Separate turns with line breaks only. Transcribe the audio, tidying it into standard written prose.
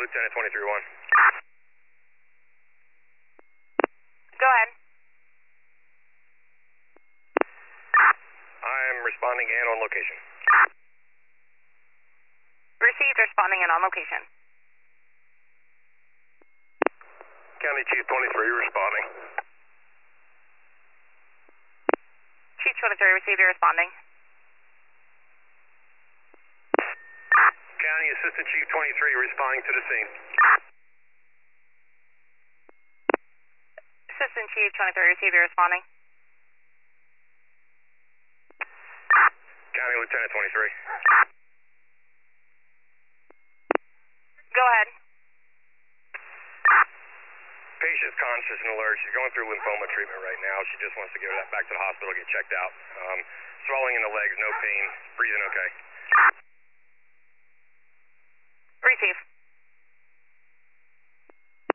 Lieutenant 23-1.
Go ahead.
I'm responding and on location.
Received, responding and on location.
County Chief 23 responding.
Chief 23, received, you're responding.
County Assistant Chief 23 responding to the scene.
Assistant Chief 23, received, you're responding.
County Lieutenant 23.
Go ahead.
Patient's conscious and alert. She's going through lymphoma treatment right now. She just wants to get back to the hospital, get checked out. Swelling in the legs, no pain, breathing okay.